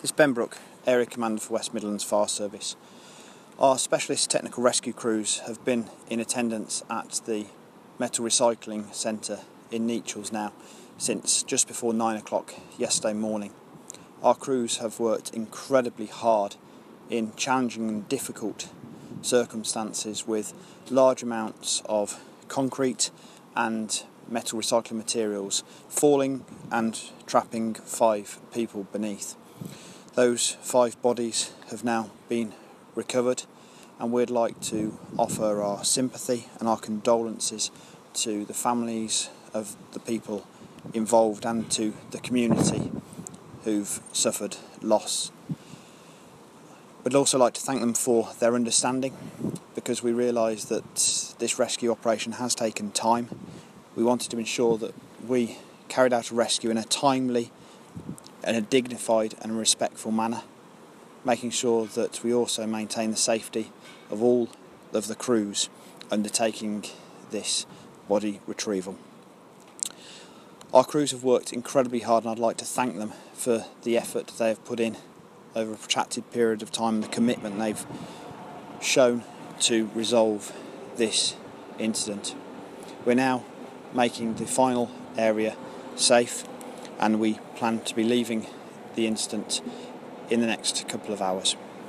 It's Ben Brook, Area Commander for West Midlands Fire Service. Our specialist technical rescue crews have been in attendance at the Metal Recycling Centre in Nechells now since just before 9 o'clock yesterday morning. Our crews have worked incredibly hard in challenging and difficult circumstances with large amounts of concrete and metal recycling materials falling and trapping 5 people beneath. Those 5 bodies have now been recovered, and we'd like to offer our sympathy and our condolences to the families of the people involved and to the community who've suffered loss. We'd also like to thank them for their understanding, because we realise that this rescue operation has taken time. We wanted to ensure that we carried out a rescue in a timely and a dignified and respectful manner, making sure that we also maintain the safety of all of the crews undertaking this body retrieval. Our crews have worked incredibly hard, and I'd like to thank them for the effort they have put in over a protracted period of time and the commitment they've shown to resolve this incident. We're now making the final area safe, and we plan to be leaving the incident in the next couple of hours.